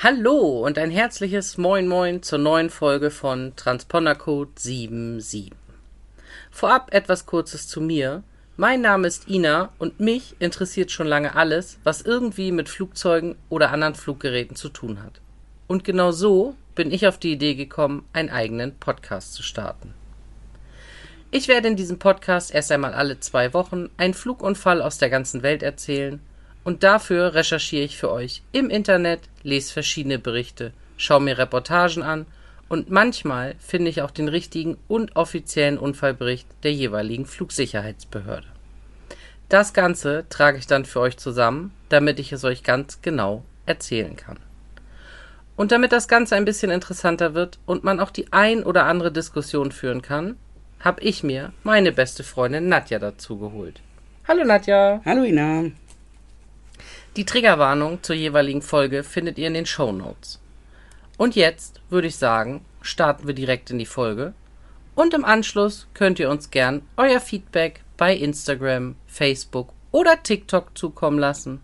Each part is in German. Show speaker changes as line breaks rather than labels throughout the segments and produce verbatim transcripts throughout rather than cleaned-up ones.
Hallo und ein herzliches Moin Moin zur neuen Folge von Transpondercode sieben sieben. Vorab etwas Kurzes zu mir. Mein Name ist Ina und mich interessiert schon lange alles, was irgendwie mit Flugzeugen oder anderen Fluggeräten zu tun hat. Und genau so bin ich auf die Idee gekommen, einen eigenen Podcast zu starten. Ich werde in diesem Podcast erst einmal alle zwei Wochen einen Flugunfall aus der ganzen Welt erzählen. Und dafür recherchiere ich für euch im Internet, lese verschiedene Berichte, schaue mir Reportagen an und manchmal finde ich auch den richtigen und offiziellen Unfallbericht der jeweiligen Flugsicherheitsbehörde. Das Ganze trage ich dann für euch zusammen, damit ich es euch ganz genau erzählen kann. Und damit das Ganze ein bisschen interessanter wird und man auch die ein oder andere Diskussion führen kann, habe ich mir meine beste Freundin Nadja dazu geholt. Hallo Nadja!
Hallo Ina!
Die Triggerwarnung zur jeweiligen Folge findet ihr in den Shownotes. Und jetzt würde ich sagen, starten wir direkt in die Folge. Und im Anschluss könnt ihr uns gern euer Feedback bei Instagram, Facebook oder TikTok zukommen lassen.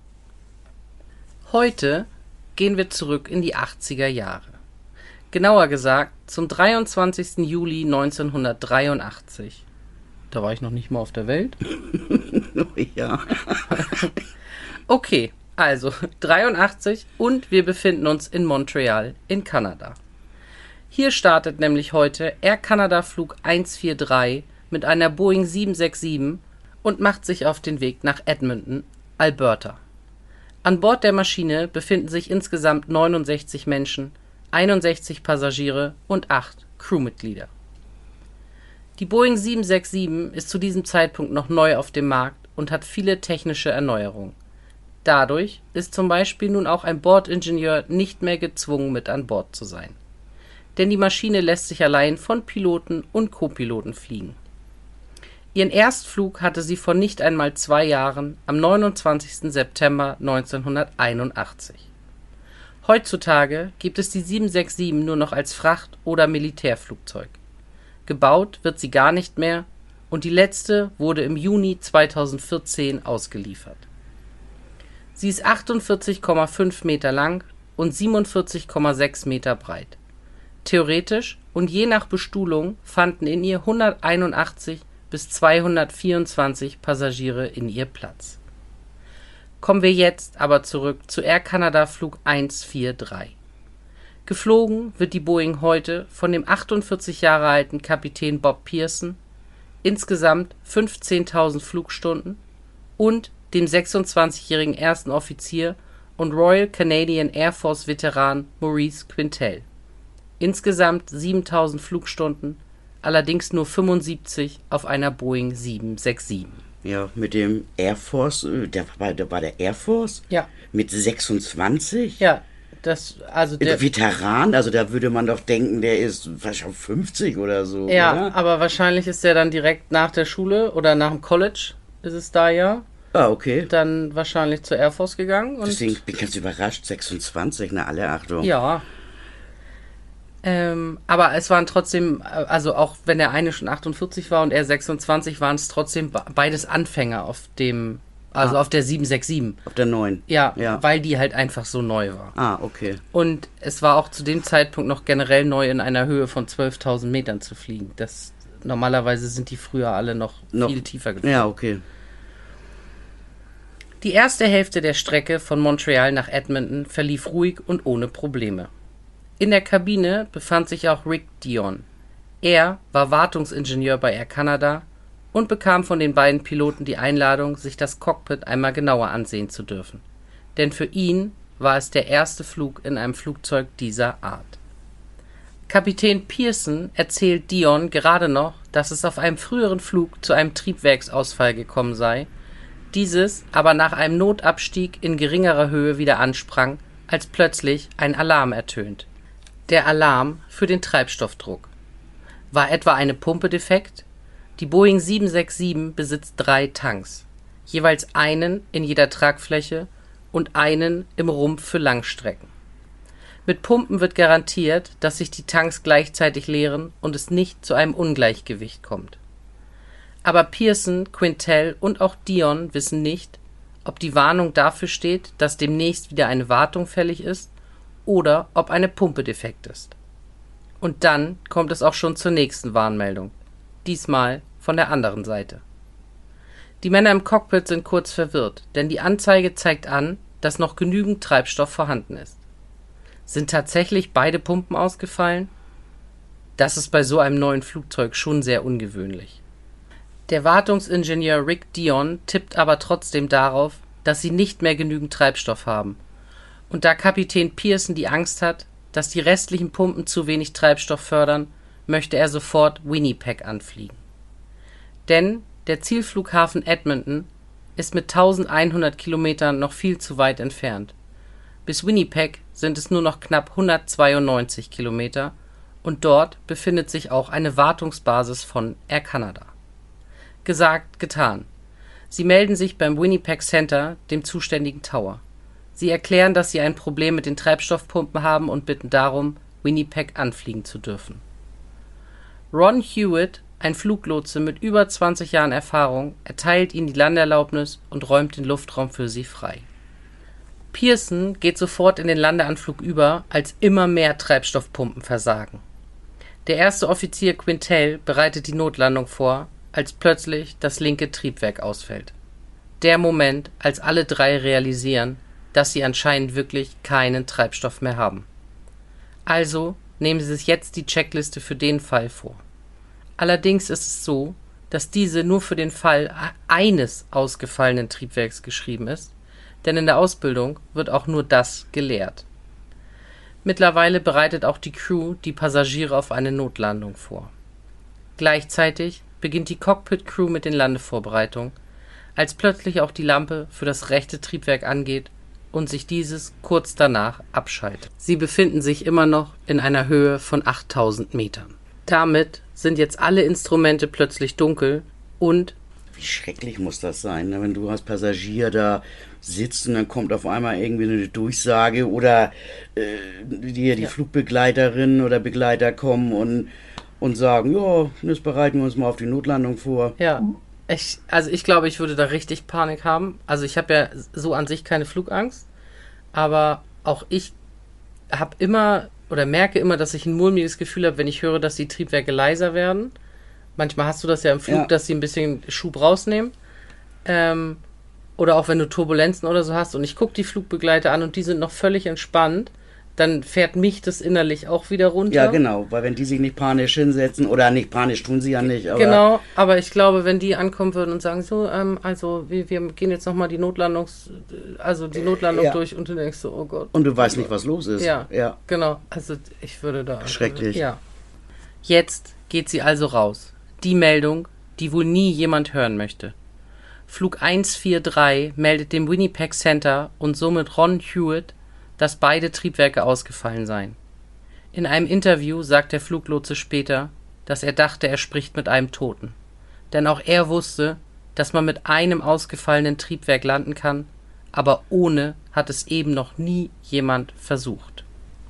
Heute gehen wir zurück in die achtziger Jahre. Genauer gesagt zum dreiundzwanzigsten Juli neunzehnhundertdreiundachtzig. Da war ich noch nicht mal auf der Welt.
Ja.
Okay, also dreiundachtzig und wir befinden uns in Montreal in Kanada. Hier startet nämlich heute Air Canada Flug eins vier drei mit einer Boeing sieben sechs sieben und macht sich auf den Weg nach Edmonton, Alberta. An Bord der Maschine befinden sich insgesamt neunundsechzig Menschen, einundsechzig Passagiere und acht Crewmitglieder. Die Boeing sieben sechs sieben ist zu diesem Zeitpunkt noch neu auf dem Markt und hat viele technische Erneuerungen. Dadurch ist zum Beispiel nun auch ein Bordingenieur nicht mehr gezwungen, mit an Bord zu sein. Denn die Maschine lässt sich allein von Piloten und Co-Piloten fliegen. Ihren Erstflug hatte sie vor nicht einmal zwei Jahren am neunundzwanzigsten September neunzehnhunderteinundachtzig. Heutzutage gibt es die sieben sechs sieben nur noch als Fracht- oder Militärflugzeug. Gebaut wird sie gar nicht mehr und die letzte wurde im Juni zweitausendvierzehn ausgeliefert. Sie ist achtundvierzig Komma fünf Meter lang und siebenundvierzig Komma sechs Meter breit. Theoretisch und je nach Bestuhlung fanden in ihr hunderteinundachtzig bis zweihundertvierundzwanzig Passagiere in ihr Platz. Kommen wir jetzt aber zurück zu Air Canada Flug eins vier drei. Geflogen wird die Boeing heute von dem achtundvierzig Jahre alten Kapitän Bob Pearson, insgesamt fünfzehntausend Flugstunden, und dem sechsundzwanzigjährigen ersten Offizier und Royal Canadian Air Force Veteran Maurice Quintal. Insgesamt siebentausend Flugstunden, allerdings nur fünfundsiebzig auf einer Boeing sieben sechs sieben.
Ja, mit dem Air Force, der war, der war der Air Force?
Ja.
Mit sechsundzwanzig?
Ja, das, also der...
Veteran, also da würde man doch denken, der ist wahrscheinlich fünfzig oder so,
Ja,
oder?
aber wahrscheinlich ist der dann direkt nach der Schule oder nach dem College, ist es da ja.
Ah, okay.
Dann wahrscheinlich zur Air Force gegangen. Und
deswegen bin ich ganz überrascht, sechsundzwanzig, na alle Achtung.
Ja. Ähm, aber es waren trotzdem, also auch wenn der eine schon achtundvierzig war und er sechsundzwanzig, waren es trotzdem beides Anfänger auf dem, also ah. auf der sieben sechs sieben.
Auf der neun.
Ja, ja, weil die halt einfach so neu war.
Ah, okay.
Und es war auch zu dem Zeitpunkt noch generell neu, in einer Höhe von zwölftausend Metern zu fliegen. Das, normalerweise sind die früher alle noch, noch viel tiefer geflogen.
Ja, okay.
Die erste Hälfte der Strecke von Montreal nach Edmonton verlief ruhig und ohne Probleme. In der Kabine befand sich auch Rick Dion. Er war Wartungsingenieur bei Air Canada und bekam von den beiden Piloten die Einladung, sich das Cockpit einmal genauer ansehen zu dürfen. Denn für ihn war es der erste Flug in einem Flugzeug dieser Art. Kapitän Pearson erzählt Dion gerade noch, dass es auf einem früheren Flug zu einem Triebwerksausfall gekommen sei, dieses aber nach einem Notabstieg in geringerer Höhe wieder ansprang, als plötzlich ein Alarm ertönt. Der Alarm für den Treibstoffdruck. War etwa eine Pumpe defekt? Die Boeing sieben sechs sieben besitzt drei Tanks, jeweils einen in jeder Tragfläche und einen im Rumpf für Langstrecken. Mit Pumpen wird garantiert, dass sich die Tanks gleichzeitig leeren und es nicht zu einem Ungleichgewicht kommt. Aber Pearson, Quintal und auch Dion wissen nicht, ob die Warnung dafür steht, dass demnächst wieder eine Wartung fällig ist, oder ob eine Pumpe defekt ist. Und dann kommt es auch schon zur nächsten Warnmeldung. Diesmal von der anderen Seite. Die Männer im Cockpit sind kurz verwirrt, denn die Anzeige zeigt an, dass noch genügend Treibstoff vorhanden ist. Sind tatsächlich beide Pumpen ausgefallen? Das ist bei so einem neuen Flugzeug schon sehr ungewöhnlich. Der Wartungsingenieur Rick Dion tippt aber trotzdem darauf, dass sie nicht mehr genügend Treibstoff haben. Und da Kapitän Pearson die Angst hat, dass die restlichen Pumpen zu wenig Treibstoff fördern, möchte er sofort Winnipeg anfliegen. Denn der Zielflughafen Edmonton ist mit eintausendeinhundert Kilometern noch viel zu weit entfernt. Bis Winnipeg sind es nur noch knapp hundertzweiundneunzig Kilometer und dort befindet sich auch eine Wartungsbasis von Air Canada. Gesagt, getan. Sie melden sich beim Winnipeg Center, dem zuständigen Tower. Sie erklären, dass sie ein Problem mit den Treibstoffpumpen haben und bitten darum, Winnipeg anfliegen zu dürfen. Ron Hewitt, ein Fluglotse mit über zwanzig Jahren Erfahrung, erteilt ihnen die Landeerlaubnis und räumt den Luftraum für sie frei. Pearson geht sofort in den Landeanflug über, als immer mehr Treibstoffpumpen versagen. Der erste Offizier Quintel bereitet die Notlandung vor, als plötzlich das linke Triebwerk ausfällt. Der Moment, als alle drei realisieren, dass sie anscheinend wirklich keinen Treibstoff mehr haben. Also nehmen sie sich jetzt die Checkliste für den Fall vor. Allerdings ist es so, dass diese nur für den Fall eines ausgefallenen Triebwerks geschrieben ist, denn in der Ausbildung wird auch nur das gelehrt. Mittlerweile bereitet auch die Crew die Passagiere auf eine Notlandung vor. Gleichzeitig beginnt die Cockpit-Crew mit den Landevorbereitungen, als plötzlich auch die Lampe für das rechte Triebwerk angeht und sich dieses kurz danach abschaltet. Sie befinden sich immer noch in einer Höhe von achttausend Metern. Damit sind jetzt alle Instrumente plötzlich dunkel und
wie schrecklich muss das sein, ne? Wenn du als Passagier da sitzt und dann kommt auf einmal irgendwie eine Durchsage oder äh, dir die
ja.
Flugbegleiterin oder Begleiter kommen und, und sagen, ja, jetzt bereiten wir uns mal auf die Notlandung vor.
Ja, ich, also ich glaube, ich würde da richtig Panik haben. Also ich habe ja so an sich keine Flugangst, aber auch ich habe immer oder merke immer, dass ich ein mulmiges Gefühl habe, wenn ich höre, dass die Triebwerke leiser werden. Manchmal hast du das ja im Flug, ja. dass sie ein bisschen Schub rausnehmen. Ähm, oder auch wenn du Turbulenzen oder so hast und ich gucke die Flugbegleiter an und die sind noch völlig entspannt, dann fährt mich das innerlich auch wieder runter.
Ja, genau, weil wenn die sich nicht panisch hinsetzen, oder nicht panisch tun sie ja nicht. Aber
genau, aber ich glaube, wenn die ankommen würden und sagen, so, ähm, also wir, wir gehen jetzt nochmal die Notlandungs, also die Notlandung
ja.
durch und du denkst so, oh Gott.
Und du weißt
oh
nicht, was los ist.
Ja,
ja,
genau, also ich würde da...
Schrecklich.
Also, ja. Jetzt geht sie also raus. Die Meldung, die wohl nie jemand hören möchte. Flug eins vier drei meldet dem Winnipeg Center und somit Ron Hewitt, dass beide Triebwerke ausgefallen seien. In einem Interview sagt der Fluglotse später, dass er dachte, er spricht mit einem Toten. Denn auch er wusste, dass man mit einem ausgefallenen Triebwerk landen kann, aber ohne hat es eben noch nie jemand versucht.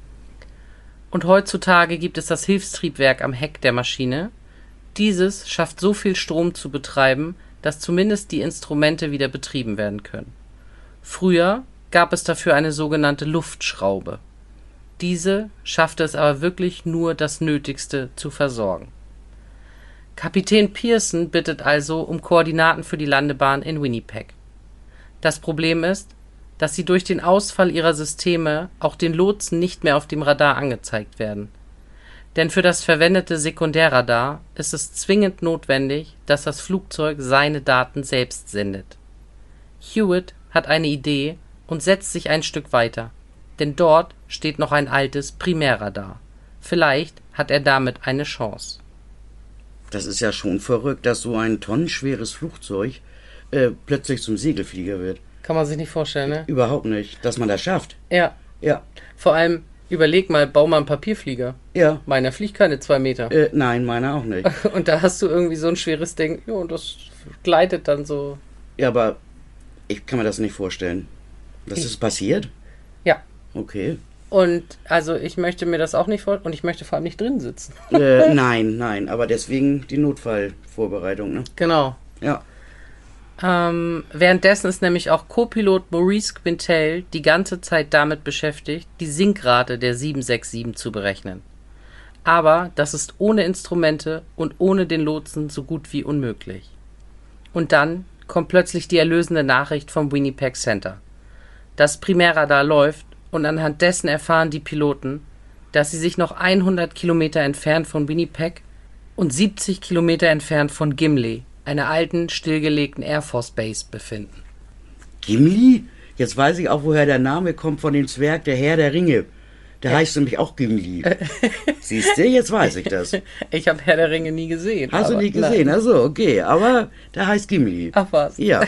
Und heutzutage gibt es das Hilfstriebwerk am Heck der Maschine. Dieses schafft so viel Strom zu betreiben, dass zumindest die Instrumente wieder betrieben werden können. Früher gab es dafür eine sogenannte Luftschraube. Diese schaffte es aber wirklich nur, das Nötigste zu versorgen. Kapitän Pearson bittet also um Koordinaten für die Landebahn in Winnipeg. Das Problem ist, dass sie durch den Ausfall ihrer Systeme auch den Lotsen nicht mehr auf dem Radar angezeigt werden. Denn für das verwendete Sekundärradar ist es zwingend notwendig, dass das Flugzeug seine Daten selbst sendet. Hewitt hat eine Idee und setzt sich ein Stück weiter, denn dort steht noch ein altes Primärradar. Vielleicht hat er damit eine Chance.
Das ist ja schon verrückt, dass so ein tonnenschweres Flugzeug äh, plötzlich zum Segelflieger wird.
Kann man sich nicht vorstellen, ne?
Überhaupt nicht, dass man das schafft.
Ja.
Ja.
Vor allem, überleg mal, bau mal einen Papierflieger.
Ja.
Meiner fliegt keine zwei Meter.
Äh, nein, meiner auch nicht.
Und da hast du irgendwie so ein schweres Ding, ja, und das gleitet dann so.
Ja, aber ich kann mir das nicht vorstellen. Das ist passiert?
Ja.
Okay.
Und also ich möchte mir das auch nicht vorstellen und ich möchte vor allem nicht drin sitzen.
äh, nein, nein, aber deswegen die Notfallvorbereitung, ne?
Genau.
Ja.
Ähm, währenddessen ist nämlich auch Co-Pilot Maurice Quintal die ganze Zeit damit beschäftigt, die Sinkrate der sieben sechs sieben zu berechnen. Aber das ist ohne Instrumente und ohne den Lotsen so gut wie unmöglich. Und dann kommt plötzlich die erlösende Nachricht vom Winnipeg Center. Das Primärradar läuft und anhand dessen erfahren die Piloten, dass sie sich noch hundert Kilometer entfernt von Winnipeg und siebzig Kilometer entfernt von Gimli, einer alten, stillgelegten Air Force Base, befinden.
Gimli? Jetzt weiß ich auch, woher der Name kommt von dem Zwerg, der Herr der Ringe. Der heißt nämlich auch Gimli. Siehst du, jetzt weiß ich das.
Ich habe Herr der Ringe nie gesehen.
Hast du nie gesehen? Achso, okay. Aber der heißt Gimli.
Ach was.
Ja.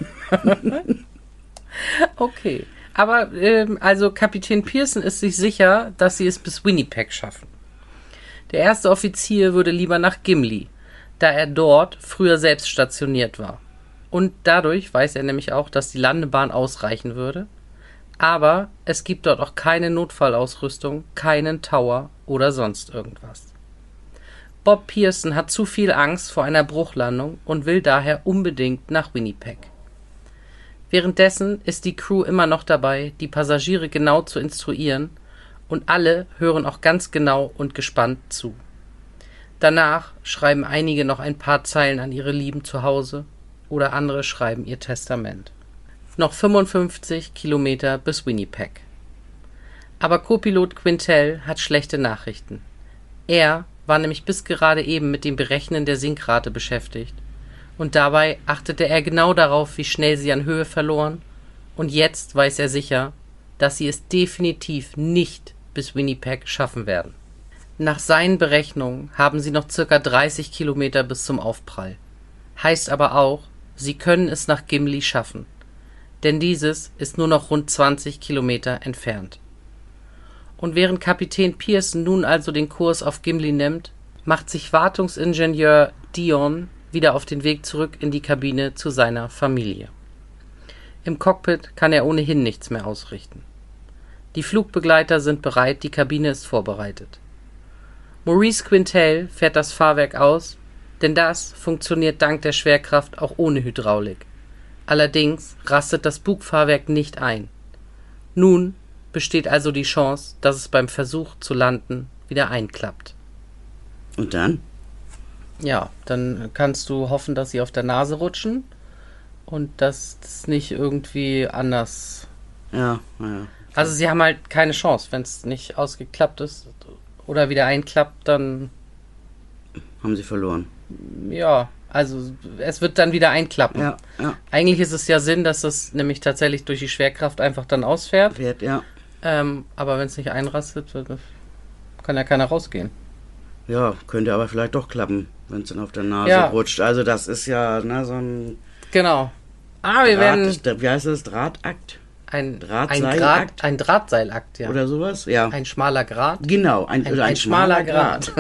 Okay. Aber ähm, also Kapitän Pearson ist sich sicher, dass sie es bis Winnipeg schaffen. Der erste Offizier würde lieber nach Gimli, da er dort früher selbst stationiert war. Und dadurch weiß er nämlich auch, dass die Landebahn ausreichen würde. Aber es gibt dort auch keine Notfallausrüstung, keinen Tower oder sonst irgendwas. Bob Pearson hat zu viel Angst vor einer Bruchlandung und will daher unbedingt nach Winnipeg. Währenddessen ist die Crew immer noch dabei, die Passagiere genau zu instruieren, und alle hören auch ganz genau und gespannt zu. Danach schreiben einige noch ein paar Zeilen an ihre Lieben zu Hause oder andere schreiben ihr Testament. Noch fünfundfünfzig Kilometer bis Winnipeg. Aber Co-Pilot Quintal hat schlechte Nachrichten. Er war nämlich bis gerade eben mit dem Berechnen der Sinkrate beschäftigt. Und dabei achtete er genau darauf, wie schnell sie an Höhe verloren. Und jetzt weiß er sicher, dass sie es definitiv nicht bis Winnipeg schaffen werden. Nach seinen Berechnungen haben sie noch circa dreißig Kilometer bis zum Aufprall. Heißt aber auch, sie können es nach Gimli schaffen. Denn dieses ist nur noch rund zwanzig Kilometer entfernt. Und während Kapitän Pearson nun also den Kurs auf Gimli nimmt, macht sich Wartungsingenieur Dion wieder auf den Weg zurück in die Kabine zu seiner Familie. Im Cockpit kann er ohnehin nichts mehr ausrichten. Die Flugbegleiter sind bereit, die Kabine ist vorbereitet. Maurice Quintal fährt das Fahrwerk aus, denn das funktioniert dank der Schwerkraft auch ohne Hydraulik. Allerdings rastet das Bugfahrwerk nicht ein. Nun besteht also die Chance, dass es beim Versuch zu landen wieder einklappt.
Und dann?
Ja, dann kannst du hoffen, dass sie auf der Nase rutschen und dass das nicht irgendwie anders...
Ja, ja.
Also sie haben halt keine Chance, wenn es nicht ausgeklappt ist oder wieder einklappt, dann...
Haben sie verloren.
Ja, also es wird dann wieder einklappen.
Ja, ja.
Eigentlich ist es ja Sinn, dass es nämlich tatsächlich durch die Schwerkraft einfach dann ausfährt.
Fährt, ja.
Ähm, aber wenn es nicht einrastet, kann ja keiner rausgehen.
Ja, könnte aber vielleicht doch klappen, wenn es dann auf der Nase
Ja.
rutscht. Also das ist ja na, so ein
Genau. Ah, wir
Draht,
werden
wie heißt das? Drahtakt?
ein, ein,
Drahtseilakt?
Draht, ein Drahtseilakt, ja.
Oder sowas? Ja.
Ein schmaler Grat.
Genau, ein,
Ein,
oder
ein schmaler Grat.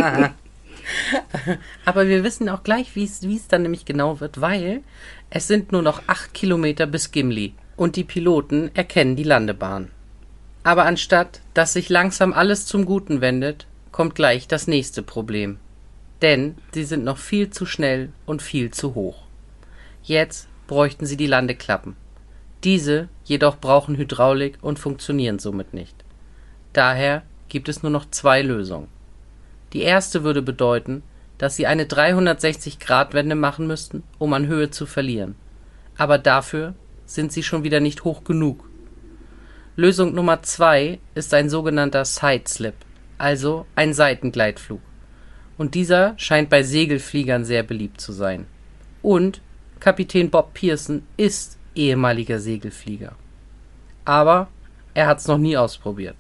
Aber wir wissen auch gleich, wie es wie es dann nämlich genau wird, weil es sind nur noch acht Kilometer bis Gimli und die Piloten erkennen die Landebahn. Aber anstatt, dass sich langsam alles zum Guten wendet, kommt gleich das nächste Problem. Denn sie sind noch viel zu schnell und viel zu hoch. Jetzt bräuchten sie die Landeklappen. Diese jedoch brauchen Hydraulik und funktionieren somit nicht. Daher gibt es nur noch zwei Lösungen. Die erste würde bedeuten, dass sie eine dreihundertsechzig Grad Wende machen müssten, um an Höhe zu verlieren. Aber dafür sind sie schon wieder nicht hoch genug. Lösung Nummer zwei ist ein sogenannter Sideslip, also ein Seitengleitflug. Und dieser scheint bei Segelfliegern sehr beliebt zu sein. Und Kapitän Bob Pearson ist ehemaliger Segelflieger. Aber er hat es noch nie ausprobiert.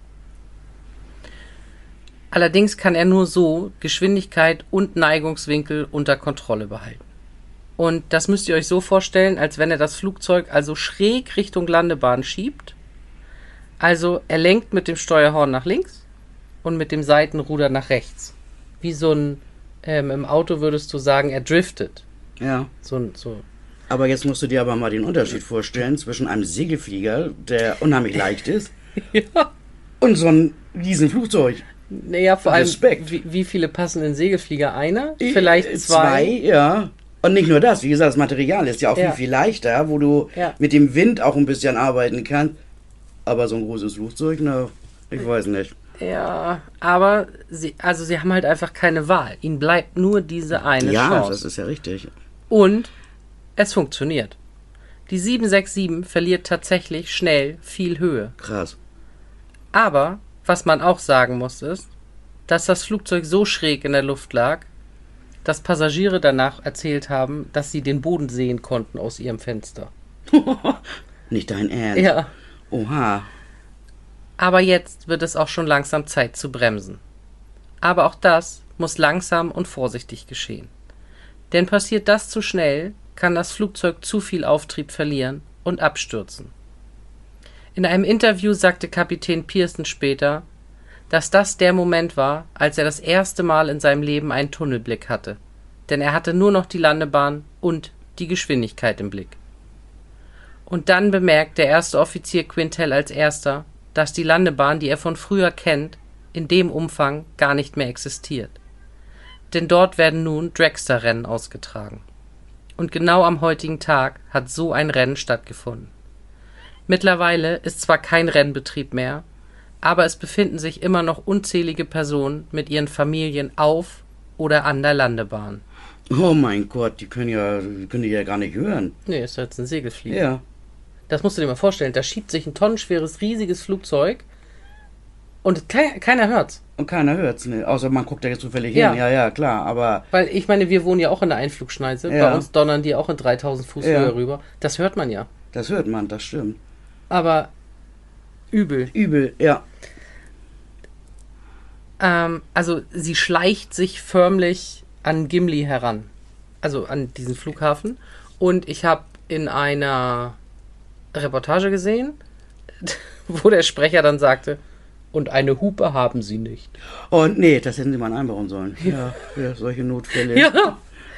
Allerdings kann er nur so Geschwindigkeit und Neigungswinkel unter Kontrolle behalten. Und das müsst ihr euch so vorstellen, als wenn er das Flugzeug also schräg Richtung Landebahn schiebt. Also er lenkt mit dem Steuerhorn nach links und mit dem Seitenruder nach rechts. Wie so ein, ähm, im Auto würdest du sagen, er driftet.
Ja.
So, ein- so.
Aber jetzt musst du dir aber mal den Unterschied vorstellen zwischen einem Segelflieger, der unheimlich leicht ist,
Ja.
und so einem Riesenflugzeug.
Naja, vor allem,
Respekt.
wie, wie viele passen in Segelflieger? Einer? Vielleicht
Äh,
zwei?
Zwei, ja. Und nicht nur das, wie gesagt, das Material ist ja auch
Ja.
viel, viel leichter, wo du
Ja.
mit dem Wind auch ein bisschen arbeiten kannst. Aber so ein großes Flugzeug, na, ich weiß nicht.
Ja, aber sie, also sie haben halt einfach keine Wahl. Ihnen bleibt nur diese eine
Ja,
Chance.
das ist ja richtig.
Und es funktioniert. Die sieben sechs sieben verliert tatsächlich schnell viel Höhe.
Krass.
Aber was man auch sagen muss ist, dass das Flugzeug so schräg in der Luft lag, dass Passagiere danach erzählt haben, dass sie den Boden sehen konnten aus ihrem Fenster.
Nicht dein Ernst?
Ja.
Oha.
Aber jetzt wird es auch schon langsam Zeit zu bremsen. Aber auch das muss langsam und vorsichtig geschehen. Denn passiert das zu schnell, kann das Flugzeug zu viel Auftrieb verlieren und abstürzen. In einem Interview sagte Kapitän Pearson später, dass das der Moment war, als er das erste Mal in seinem Leben einen Tunnelblick hatte. Denn er hatte nur noch die Landebahn und die Geschwindigkeit im Blick. Und dann bemerkt der erste Offizier Quintel als erster, dass die Landebahn, die er von früher kennt, in dem Umfang gar nicht mehr existiert. Denn dort werden nun Dragster-Rennen ausgetragen. Und genau am heutigen Tag hat so ein Rennen stattgefunden. Mittlerweile ist zwar kein Rennbetrieb mehr, aber es befinden sich immer noch unzählige Personen mit ihren Familien auf oder an der Landebahn.
Oh mein Gott, die können ja, die können die ja gar nicht hören.
Nee, ist jetzt ein Segelflieger.
Ja.
Das musst du dir mal vorstellen. Da schiebt sich ein tonnenschweres, riesiges Flugzeug und ke keiner hört's.
Und keiner hört's, ne? Außer man guckt da jetzt zufällig
Ja.
hin. Ja, ja, klar, aber
Weil ich meine, wir wohnen ja auch in der Einflugschneise.
Ja.
Bei uns donnern die auch in dreitausend Fuß
Ja.
Höhe rüber. Das hört man ja.
das hört man, das stimmt.
Aber übel.
Übel, ja.
Ähm, also sie schleicht sich förmlich an Gimli heran. Also an diesen Flughafen. Und ich habe in einer Reportage gesehen, wo der Sprecher dann sagte, und eine Hupe haben sie nicht.
Und nee, das hätten sie mal einbauen sollen. Ja, ja solche Notfälle.
Ja.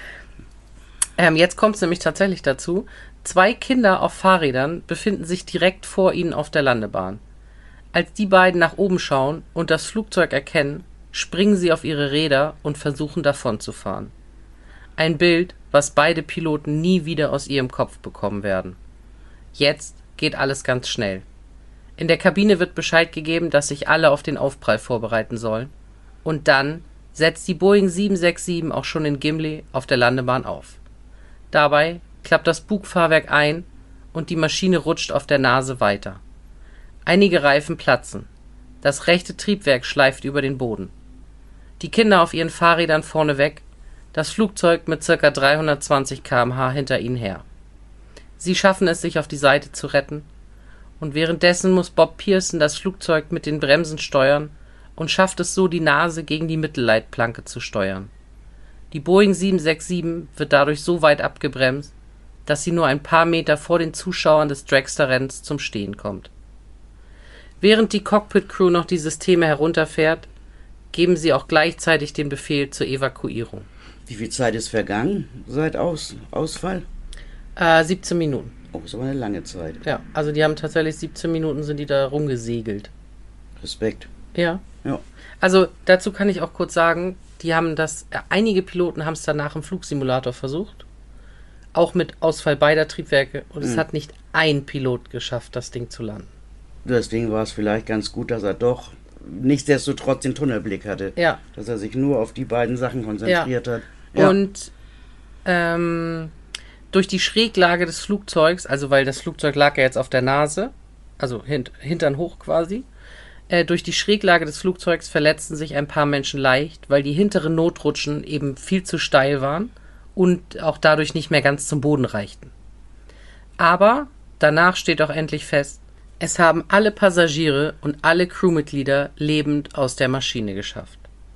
Ähm, jetzt kommt es nämlich tatsächlich dazu. Zwei Kinder auf Fahrrädern befinden sich direkt vor ihnen auf der Landebahn. Als die beiden nach oben schauen und das Flugzeug erkennen, springen sie auf ihre Räder und versuchen davon zu fahren. Ein Bild, was beide Piloten nie wieder aus ihrem Kopf bekommen werden. Jetzt geht alles ganz schnell. In der Kabine wird Bescheid gegeben, dass sich alle auf den Aufprall vorbereiten sollen. Und dann setzt die Boeing sieben sechs sieben auch schon in Gimli auf der Landebahn auf. Dabei klappt das Bugfahrwerk ein und die Maschine rutscht auf der Nase weiter. Einige Reifen platzen. Das rechte Triebwerk schleift über den Boden. Die Kinder auf ihren Fahrrädern vorneweg, das Flugzeug mit ca. dreihundertzwanzig Kilometer pro Stunde hinter ihnen her. Sie schaffen es, sich auf die Seite zu retten, und währenddessen muss Bob Pearson das Flugzeug mit den Bremsen steuern und schafft es so, die Nase gegen die Mittelleitplanke zu steuern. Die Boeing sieben sechs sieben wird dadurch so weit abgebremst, dass sie nur ein paar Meter vor den Zuschauern des Dragster-Rennens zum Stehen kommt. Während die Cockpit-Crew noch die Systeme herunterfährt, geben sie auch gleichzeitig den Befehl zur Evakuierung.
Wie viel Zeit ist vergangen seit Aus Ausfall?
Äh, siebzehn Minuten.
Oh, ist aber eine lange Zeit.
Ja, also die haben tatsächlich siebzehn Minuten sind die da rumgesegelt.
Respekt.
Ja.
Ja.
Also dazu kann ich auch kurz sagen, die haben das, äh, einige Piloten haben es danach im Flugsimulator versucht. Auch mit Ausfall beider Triebwerke. Und es
Mhm.
hat nicht ein Pilot geschafft, das Ding zu landen.
Deswegen war es vielleicht ganz gut, dass er doch nichtsdestotrotz den Tunnelblick hatte.
Ja.
Dass er sich nur auf die beiden Sachen konzentriert hat.
Und ähm, durch die Schräglage des Flugzeugs, also weil das Flugzeug lag ja jetzt auf der Nase, also hint, hintern hoch quasi, äh, durch die Schräglage des Flugzeugs verletzten sich ein paar Menschen leicht, weil die hinteren Notrutschen eben viel zu steil waren und auch dadurch nicht mehr ganz zum Boden reichten. Aber danach steht auch endlich fest, es haben alle Passagiere und alle Crewmitglieder lebend aus der Maschine geschafft.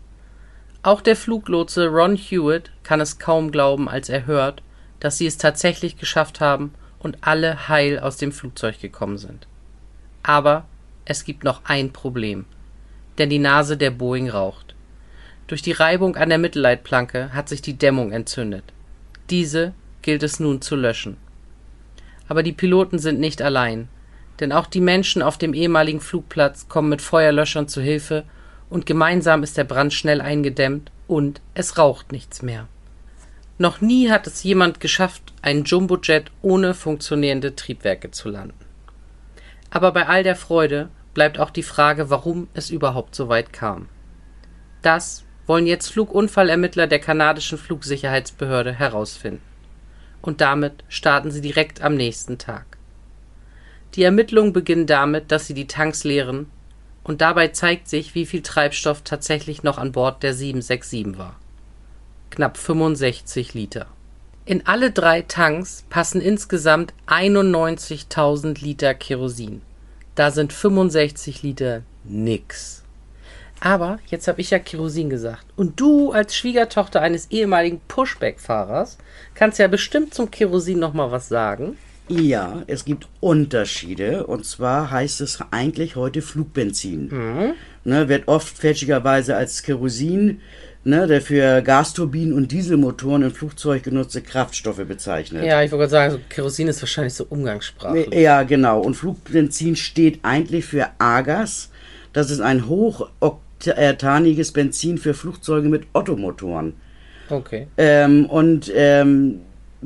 Auch der Fluglotse Ron Hewitt kann es kaum glauben, als er hört, dass sie es tatsächlich geschafft haben und alle heil aus dem Flugzeug gekommen sind. Aber es gibt noch ein Problem, denn die Nase der Boeing raucht. Durch die Reibung an der Mittelleitplanke hat sich die Dämmung entzündet. Diese gilt es nun zu löschen. Aber die Piloten sind nicht allein, denn auch die Menschen auf dem ehemaligen Flugplatz kommen mit Feuerlöschern zu Hilfe und gemeinsam ist der Brand schnell eingedämmt und es raucht nichts mehr. Noch nie hat es jemand geschafft, einen Jumbojet ohne funktionierende Triebwerke zu landen. Aber bei all der Freude bleibt auch die Frage, warum es überhaupt so weit kam. Das wollen jetzt Flugunfallermittler der kanadischen Flugsicherheitsbehörde herausfinden. Und damit starten sie direkt am nächsten Tag. Die Ermittlungen beginnen damit, dass sie die Tanks leeren, und dabei zeigt sich, wie viel Treibstoff tatsächlich noch an Bord der sieben sechs sieben war. Knapp fünfundsechzig Liter. In alle drei Tanks passen insgesamt einundneunzigtausend Liter Kerosin. Da sind fünfundsechzig Liter nix. Aber jetzt habe ich ja Kerosin gesagt. Und du als Schwiegertochter eines ehemaligen Pushback-Fahrers kannst ja bestimmt zum Kerosin noch mal was sagen.
Ja, es gibt Unterschiede. Und zwar heißt es eigentlich heute Flugbenzin. Mhm. Ne, wird oft fälschlicherweise als Kerosin, ne, der für Gasturbinen und Dieselmotoren im Flugzeug genutzte Kraftstoffe bezeichnet.
Ja, ich wollte gerade sagen, so Kerosin ist wahrscheinlich so Umgangssprache.
Ja, genau. Und Flugbenzin steht eigentlich für A-Gas. Das ist ein hochoktaaniges Benzin für Flugzeuge mit Ottomotoren.
Okay.
Ähm, und ähm,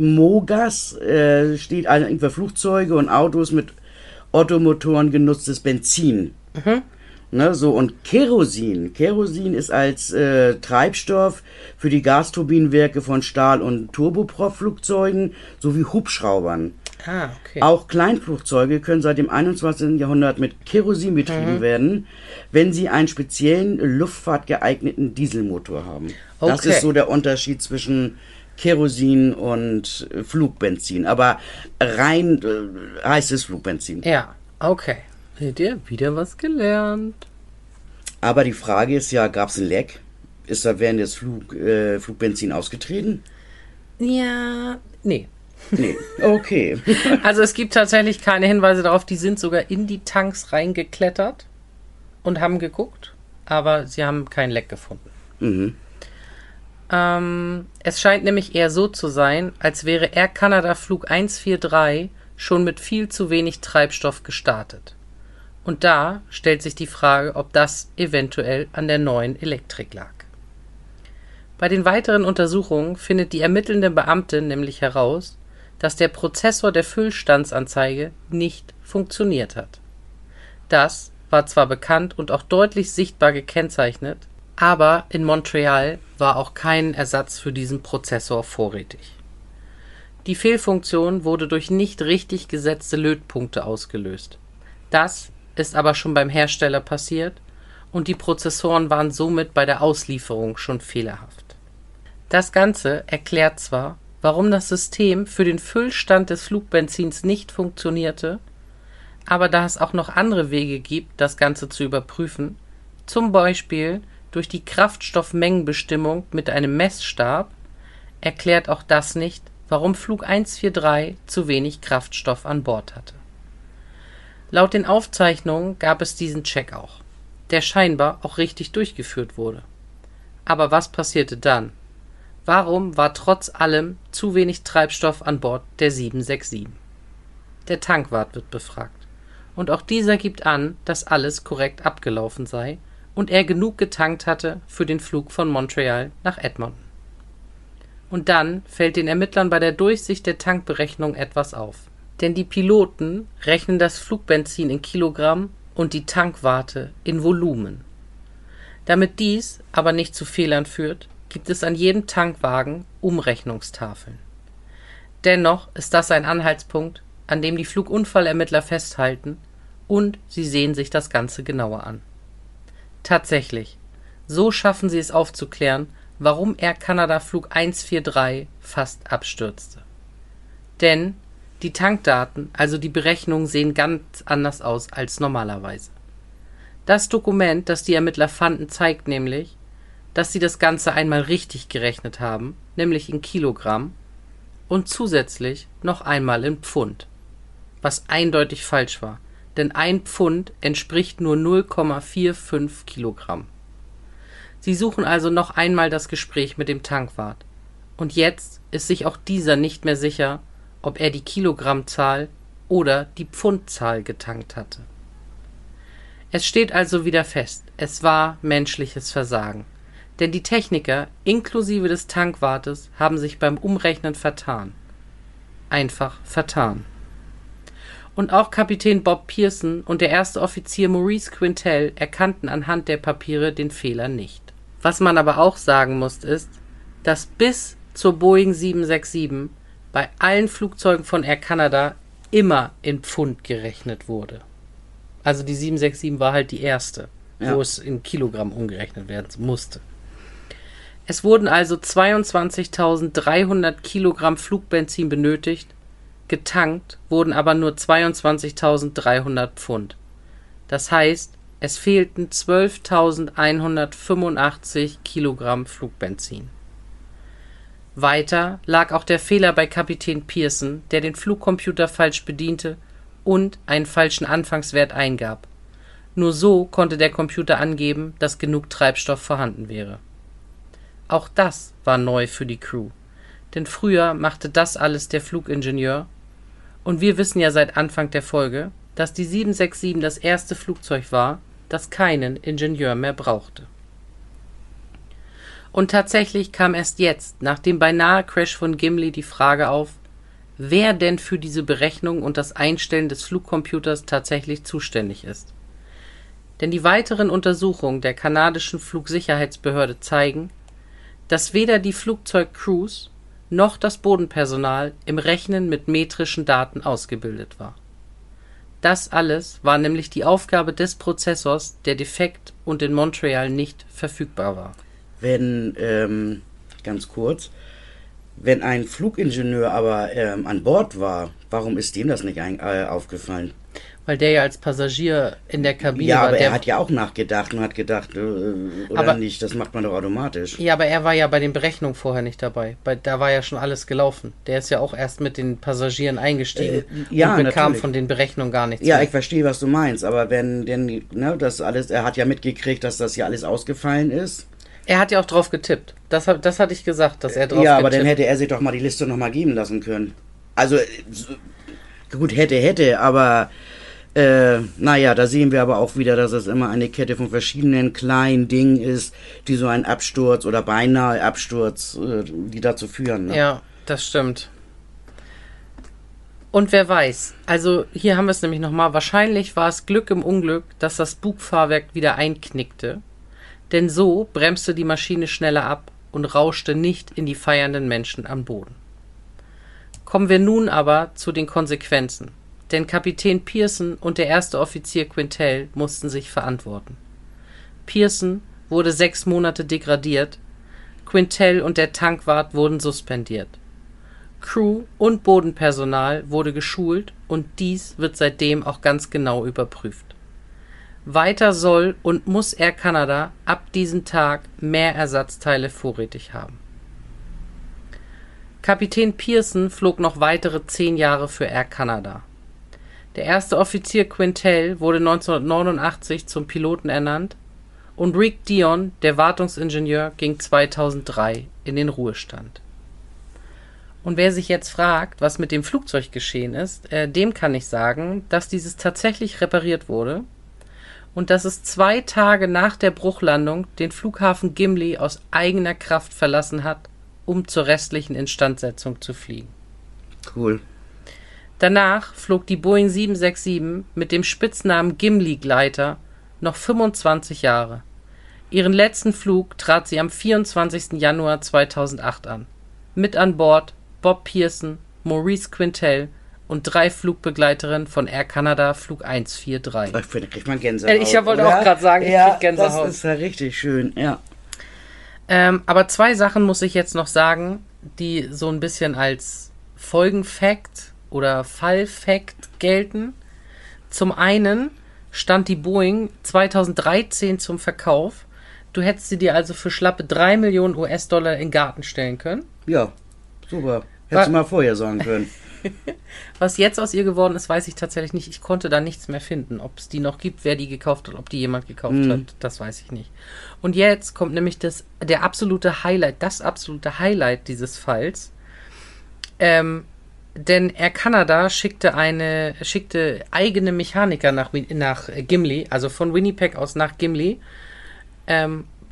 Mogas äh, steht eigentlich für Flugzeuge und Autos mit Ottomotoren genutztes Benzin. Mhm. Ne, so, und Kerosin. Kerosin ist als äh, Treibstoff für die Gasturbinenwerke von Stahl- und Turboprop-Flugzeugen sowie Hubschraubern.
Ah, okay.
Auch Kleinflugzeuge können seit dem einundzwanzigsten Jahrhundert mit Kerosin betrieben mhm. werden, wenn sie einen speziellen luftfahrtgeeigneten Dieselmotor haben. Okay. Das ist so der Unterschied zwischen Kerosin und Flugbenzin. Aber rein äh, heißt es Flugbenzin.
Ja, okay. Seht ihr? Wieder was gelernt.
Aber die Frage ist ja, gab es ein Leck? Ist da während des Flug, äh, Flugbenzin ausgetreten?
Ja, nee.
Nee, okay.
Also es gibt tatsächlich keine Hinweise darauf, die sind sogar in die Tanks reingeklettert und haben geguckt, aber sie haben kein Leck gefunden. Mhm. Ähm, es scheint nämlich eher so zu sein, als wäre Air Canada Flug eins vier drei schon mit viel zu wenig Treibstoff gestartet. Und da stellt sich die Frage, ob das eventuell an der neuen Elektrik lag. Bei den weiteren Untersuchungen findet die ermittelnde Beamtin nämlich heraus, dass der Prozessor der Füllstandsanzeige nicht funktioniert hat. Das war zwar bekannt und auch deutlich sichtbar gekennzeichnet, aber in Montreal war auch kein Ersatz für diesen Prozessor vorrätig. Die Fehlfunktion wurde durch nicht richtig gesetzte Lötpunkte ausgelöst. Das ist aber schon beim Hersteller passiert und die Prozessoren waren somit bei der Auslieferung schon fehlerhaft. Das Ganze erklärt zwar, warum das System für den Füllstand des Flugbenzins nicht funktionierte, aber da es auch noch andere Wege gibt, das Ganze zu überprüfen, zum Beispiel durch die Kraftstoffmengenbestimmung mit einem Messstab, erklärt auch das nicht, warum Flug eins vier drei zu wenig Kraftstoff an Bord hatte. Laut den Aufzeichnungen gab es diesen Check auch, der scheinbar auch richtig durchgeführt wurde. Aber was passierte dann? Warum war trotz allem zu wenig Treibstoff an Bord der sieben sechs sieben? Der Tankwart wird befragt. Und auch dieser gibt an, dass alles korrekt abgelaufen sei und er genug getankt hatte für den Flug von Montreal nach Edmonton. Und dann fällt den Ermittlern bei der Durchsicht der Tankberechnung etwas auf. Denn die Piloten rechnen das Flugbenzin in Kilogramm und die Tankwarte in Volumen. Damit dies aber nicht zu Fehlern führt, gibt es an jedem Tankwagen Umrechnungstafeln. Dennoch ist das ein Anhaltspunkt, an dem die Flugunfallermittler festhalten und sie sehen sich das Ganze genauer an. Tatsächlich, so schaffen sie es aufzuklären, warum Air Canada Flug eins vier drei fast abstürzte. Denn die Tankdaten, also die Berechnungen, sehen ganz anders aus als normalerweise. Das Dokument, das die Ermittler fanden, zeigt nämlich, dass sie das Ganze einmal richtig gerechnet haben, nämlich in Kilogramm, und zusätzlich noch einmal in Pfund, was eindeutig falsch war, denn ein Pfund entspricht nur null Komma fünfundvierzig Kilogramm. Sie suchen also noch einmal das Gespräch mit dem Tankwart, und jetzt ist sich auch dieser nicht mehr sicher, ob er die Kilogrammzahl oder die Pfundzahl getankt hatte. Es steht also wieder fest, es war menschliches Versagen. Denn die Techniker, inklusive des Tankwartes, haben sich beim Umrechnen vertan. Einfach vertan. Und auch Kapitän Bob Pearson und der erste Offizier Maurice Quintal erkannten anhand der Papiere den Fehler nicht. Was man aber auch sagen muss, ist, dass bis zur Boeing sieben sechs sieben bei allen Flugzeugen von Air Canada immer in Pfund gerechnet wurde. Also die sieben sechs sieben war halt die erste, ja, wo es in Kilogramm umgerechnet werden musste. Es wurden also zweiundzwanzigtausenddreihundert Kilogramm Flugbenzin benötigt, getankt wurden aber nur zweiundzwanzigtausenddreihundert Pfund. Das heißt, es fehlten zwölftausendeinhundertfünfundachtzig Kilogramm Flugbenzin. Weiter lag auch der Fehler bei Kapitän Pearson, der den Flugcomputer falsch bediente und einen falschen Anfangswert eingab. Nur so konnte der Computer angeben, dass genug Treibstoff vorhanden wäre. Auch das war neu für die Crew, denn früher machte das alles der Flugingenieur, und wir wissen ja seit Anfang der Folge, dass die sieben sechs sieben das erste Flugzeug war, das keinen Ingenieur mehr brauchte. Und tatsächlich kam erst jetzt, nach dem beinahe Crash von Gimli, die Frage auf, wer denn für diese Berechnung und das Einstellen des Flugcomputers tatsächlich zuständig ist. Denn die weiteren Untersuchungen der kanadischen Flugsicherheitsbehörde zeigen, dass weder die Flugzeugcrews noch das Bodenpersonal im Rechnen mit metrischen Daten ausgebildet war. Das alles war nämlich die Aufgabe des Prozessors, der defekt und in Montreal nicht verfügbar war.
Wenn, ähm, ganz kurz, wenn ein Flugingenieur aber ähm, an Bord war, warum ist dem das nicht ein, äh, aufgefallen?
Weil der ja als Passagier in der Kabine
ja,
war.
Ja, aber
der
er hat ja auch nachgedacht und hat gedacht, äh, oder
aber, nicht,
das macht man doch automatisch.
Ja, aber er war ja bei den Berechnungen vorher nicht dabei. Bei, da war ja schon alles gelaufen. Der ist ja auch erst mit den Passagieren eingestiegen äh,
ja,
und bekam
natürlich.
von den Berechnungen gar nichts
Ja,
mehr.
Ich verstehe, was du meinst, aber wenn denn, ne, das alles, er hat ja mitgekriegt, dass das ja alles ausgefallen ist.
Er hat ja auch drauf getippt. Das, das hatte ich gesagt, dass er drauf
Ja,
getippt.
aber dann hätte er sich doch mal die Liste nochmal geben lassen können. Also, gut, hätte, hätte, aber äh, naja, da sehen wir aber auch wieder, dass es immer eine Kette von verschiedenen kleinen Dingen ist, die so einen Absturz oder beinahe Absturz, äh, die dazu führen. Ne?
Ja, das stimmt. Und wer weiß, also hier haben wir es nämlich nochmal, wahrscheinlich war es Glück im Unglück, dass das Bugfahrwerk wieder einknickte, denn so bremste die Maschine schneller ab und rauschte nicht in die feiernden Menschen am Boden. Kommen wir nun aber zu den Konsequenzen, denn Kapitän Pearson und der erste Offizier Quintal mussten sich verantworten. Pearson wurde sechs Monate degradiert, Quintal und der Tankwart wurden suspendiert. Crew und Bodenpersonal wurde geschult und dies wird seitdem auch ganz genau überprüft. Weiter soll und muss Air Canada ab diesem Tag mehr Ersatzteile vorrätig haben. Kapitän Pearson flog noch weitere zehn Jahre für Air Canada. Der erste Offizier Quintal wurde neunzehnhundertneunundachtzig zum Piloten ernannt und Rick Dion, der Wartungsingenieur, ging zweitausenddrei in den Ruhestand. Und wer sich jetzt fragt, was mit dem Flugzeug geschehen ist, äh, dem kann ich sagen, dass dieses tatsächlich repariert wurde und dass es zwei Tage nach der Bruchlandung den Flughafen Gimli aus eigener Kraft verlassen hat, um zur restlichen Instandsetzung zu fliegen.
Cool.
Danach flog die Boeing sieben sechs sieben mit dem Spitznamen Gimli-Gleiter noch fünfundzwanzig Jahre. Ihren letzten Flug trat sie am vierundzwanzigsten Januar zweitausendacht an. Mit an Bord Bob Pearson, Maurice Quintal und drei Flugbegleiterinnen von Air Canada Flug eins vier drei.
Ich finde, kriegt man Gänsehaut.
Ich wollte
oder?
auch gerade sagen, ich
ja,
krieg Gänsehaut.
Das ist ja richtig schön, ja.
Ähm, aber zwei Sachen muss ich jetzt noch sagen, die so ein bisschen als Folgenfakt oder Fallfakt gelten. Zum einen stand die Boeing zweitausenddreizehn zum Verkauf. Du hättest sie dir also für schlappe drei Millionen U S-Dollar in den Garten stellen können.
Ja, super. Hättest du mal vorher sagen können.
Was jetzt aus ihr geworden ist, weiß ich tatsächlich nicht. Ich konnte da nichts mehr finden. Ob es die noch gibt, wer die gekauft hat, ob die jemand gekauft mhm. hat, das weiß ich nicht. Und jetzt kommt nämlich das, der absolute Highlight, das absolute Highlight dieses Falls. Ähm, denn Air Canada schickte eine, schickte eigene Mechaniker nach, nach Gimli, also von Winnipeg aus nach Gimli, ähm,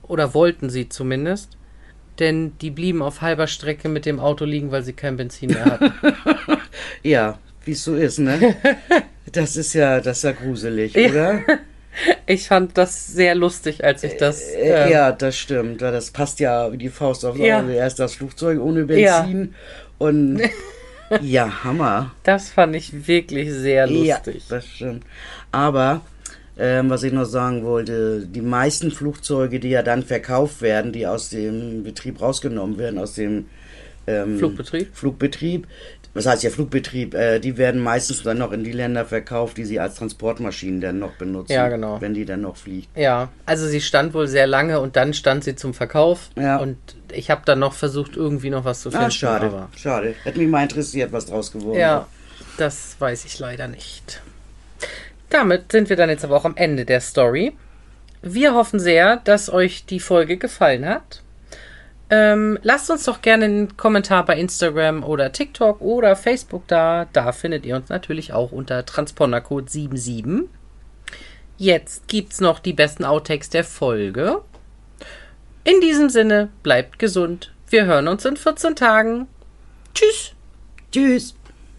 Oder wollten sie zumindest. Denn die blieben auf halber Strecke mit dem Auto liegen, weil sie kein Benzin mehr hatten.
Ja, wie es so ist, ne? Das ist ja, das ist ja gruselig, oder?
Ich fand das sehr lustig, als ich das...
Äh,
ähm,
ja, das stimmt. Das passt ja wie die Faust aufs
Ja.
Auge. Erst das Flugzeug ohne Benzin und... Ja, Hammer.
Das fand ich wirklich sehr lustig.
Ja, das stimmt. Aber, ähm, was ich noch sagen wollte, die meisten Flugzeuge, die ja dann verkauft werden, die aus dem Betrieb rausgenommen werden, aus dem ähm,
Flugbetrieb?
Flugbetrieb, was heißt ja Flugbetrieb, äh, die werden meistens dann noch in die Länder verkauft, die sie als Transportmaschinen dann noch benutzen.
Ja, genau.
Wenn die dann noch fliegt.
Ja, also sie stand wohl sehr lange und dann stand sie zum Verkauf.
Ja.
Und ich habe dann noch versucht, irgendwie noch was zu finden.
Ah, schade,
Aber
schade. Hätte mich mal interessiert, was draus geworden
ja,
ist.
das weiß ich leider nicht. Damit sind wir dann jetzt aber auch am Ende der Story. Wir hoffen sehr, dass euch die Folge gefallen hat. Ähm, lasst uns doch gerne einen Kommentar bei Instagram oder TikTok oder Facebook da. Da findet ihr uns natürlich auch unter Transpondercode siebenundsiebzig. Jetzt gibt's noch die besten Outtakes der Folge. In diesem Sinne, bleibt gesund. Wir hören uns in vierzehn Tagen. Tschüss.
Tschüss.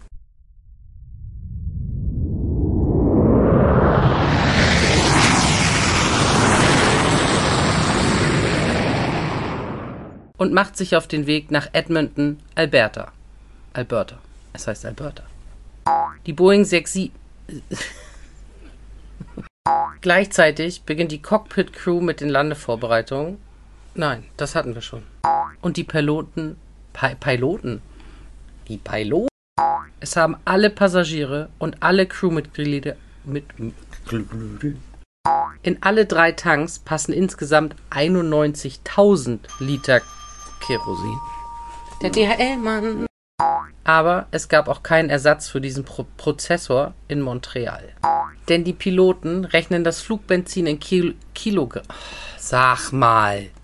Und macht sich auf den Weg nach Edmonton, Alberta. Alberta. Es heißt Alberta. Die Boeing sechs sieben... Gleichzeitig beginnt die Cockpit-Crew mit den Landevorbereitungen. Nein, das hatten wir schon. Und die Piloten... Pi Piloten? Die Piloten? Es haben alle Passagiere und alle Crewmitglieder mit... In alle drei Tanks passen insgesamt einundneunzigtausend Liter Kerosin. Der D H L-Mann. Aber es gab auch keinen Ersatz für diesen Pro Prozessor in Montreal. Denn die Piloten rechnen das Flugbenzin in Kil Kilogramm. Sag mal.